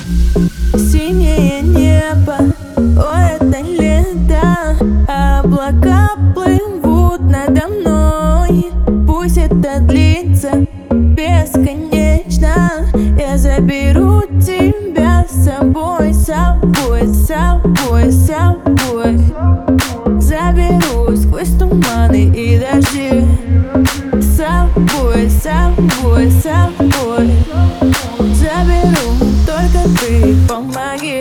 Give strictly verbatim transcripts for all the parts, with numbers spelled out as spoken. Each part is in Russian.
Синее небо, о, это лето. Облака плывут надо мной. Пусть это длится бесконечно. Я заберу тебя с собой, с собой, с собой, с собой. Заберу сквозь туманы и дожди. С собой, с собой, с собой. Заберу, только ты помоги.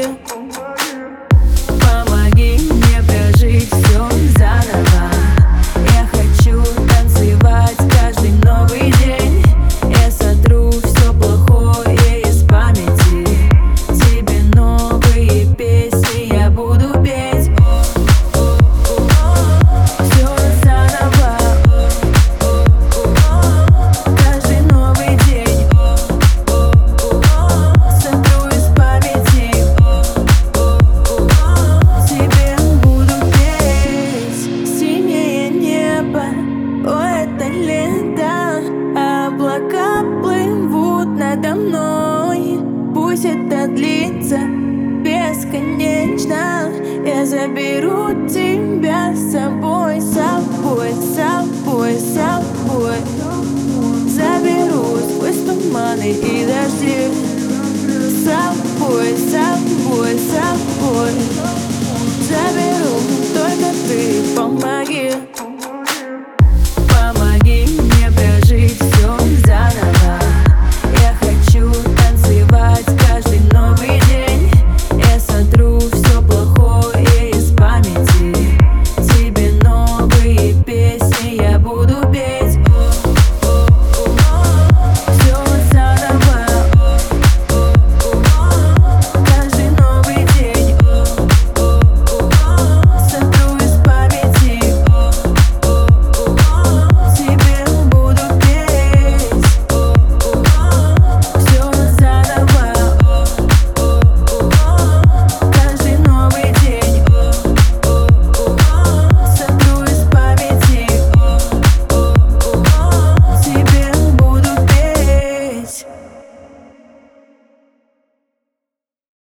Помоги мне прожить все заново. Я хочу танцевать каждый новый день. Я сотру все плохое из памяти. Тебе новые песни я буду петь. Все заново. Каждый новый день. Сотру из памяти. Тебе буду петь. Синее небо, о, это лето. Облака плывут надо мной. Пусть это длится бесконечно. Я заберу тебя с собой, с собой, с собой, с собой. Заберу сквозь туманы и дожди. С собой, с собой.